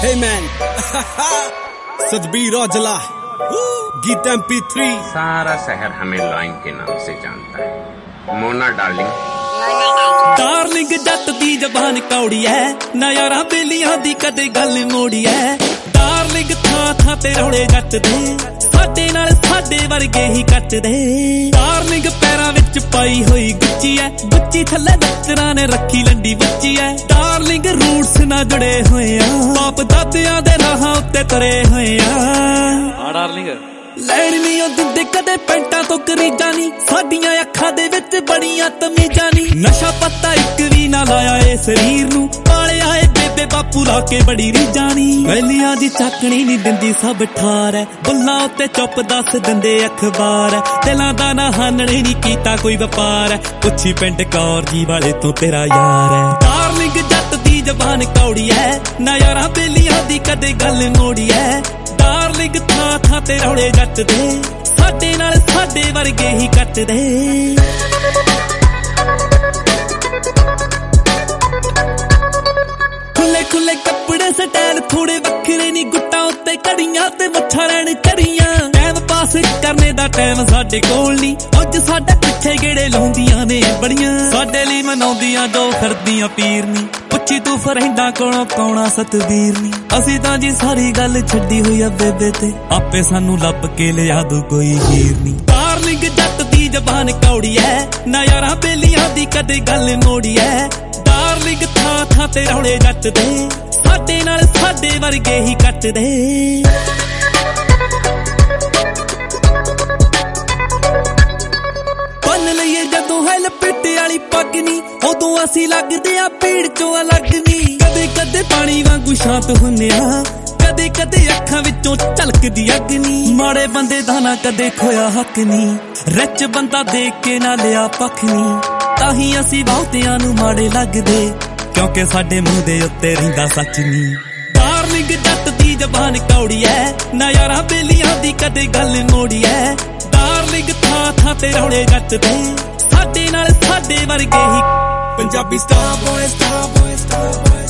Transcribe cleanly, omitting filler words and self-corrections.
Hey man, सदबीर Aujla, गीत MP3। सारा शहर हमें लॉइन के नाम से जानता है। मोना डार्लिंग जट दी जबान कौड़ी है, नयारा बेलियां दी कदे गल मोड़ी है। डार्लिंग था था ते रोड़े जट दे, साडे नाल साडे वर्गे ही कट दे। डार्लिंग पैरां विच पाई होई गुच्ची है, गुच्ची थल्ले नचरां ने रखी लंडी बच्ची है। डार्लिंग रूट्स ना जुड़े होए आ, बाप दादियां दे राहां उत्ते तुरे होए आ। डार्लिंग ਲੈਣ ਨਹੀਂ ਉਹ ਦਿੰਦੇ ਕਦੇ ਪੈਂਟਾਂ ਤੋਂ ਕਰੀਜਾਂ ਨੀ, ਸਾਡੀਆਂ ਅੱਖਾਂ ਦੇ ਵਿੱਚ ਬੜੀਆਂ ਤਮੀਜ਼ਾਂ ਨੀ। ਨਸ਼ਾ ਪੱਤਾ ਇੱਕ ਵੀ ਨਾ ਲਾਇਆ ਏ ਸਰੀਰ ਨੂੰ, ਪਾਲਿਆ ਏ ਬੇਬੇ ਬਾਪੂ ਲਾ ਕੇ ਬੜੀ ਰੀਝਾਂ ਨੀ। ਵੈਲੀਆਂ ਦੀ ਚਾਕਣੀ ਨੀ ਦਿੰਦੀ ਸਭ ਠਾਰ ਐ, ਬੁੱਲਾਂ ਉੱਤੇ ਚੁੱਪ ਦੱਸ ਦਿੰਦੇ ਅਖਬਾਰ ਐ। ਦਿਲਾਂ ਦਾ ਨਾ ਹਾਨਣੇ ਨੀ ਕੀਤਾ ਕੋਈ ਵਪਾਰ ਐ, ਪੁੱਛੀ ਪਿੰਡ ਕੌਰ ਜੀ ਵਾਲੇ ਤੋਂ ਤੇਰਾ ਯਾਰ ਐ। ਡਾਰਲਿੰਗ ਜੱਟ ਦੀ ਜ਼ਬਾਨ ਕੌੜੀ ਐ, ਨਾ ਯਾਰਾਂ ਬੇਲੀਆਂ ਦੀ ਕਦੇ ਗੱਲ ਮੋੜੀ ਐ। डार्लिंग था था ते रौड़े जट दे, साडे नाल साडे वर्गे ही कट दे। खुले खुले कपड़े स्टाइल थोड़े वखरे नी, गुट्टां उत्ते कड़ियां ते मच्छा रैण चढ़ियां। टाइम पास करने दा टाइम साडे कोल नी, अज साडे पिछे गेड़े लाउंदियां ने बड़ियां। साडे लई मनाउंदियां जो फिरदियां पीर नी, पुछी तू फरेंडा कोलों कौना सतवीर नी। असी तां जी सारी गल छड्डी होई आ बेबे ते, आपे सानू लभ के लिया दू कोई हीर नी। डार्लिंग जट दी जबान कौड़ी है, ना यारां बेलियां दी कदे गल मोड़ी है। डार्लिंग था था ते रौड़े जट दे, साडे नाल साडे वर्गे ही कट दे। बन लईए जदों है लपेटे वाली पग नी, उदों असी लगदे आ भीड़ चों अलग नी। कदे कदे पानी वांगू शांत हुन्ने आ, कदे कदे अखां विचों झलकदी अग नी। माड़े बंदे दा ना कदे खोया हक नी, रिच बंदा देख के ना लिया पख नी। ताही असी बहुतियां नू माड़े लगदे, क्योंकि साडे मूंह दे उत्ते रहिंदा सच नी। डार्लिंग जट दी जबान कौड़ी है, ना यारां बेलियां दी कदे गल मोड़ी है। डार्लिंग था था ते रौड़े जट दे, साडे नाल साडे वर्गे ही। Punjabi star boy star boy star boy.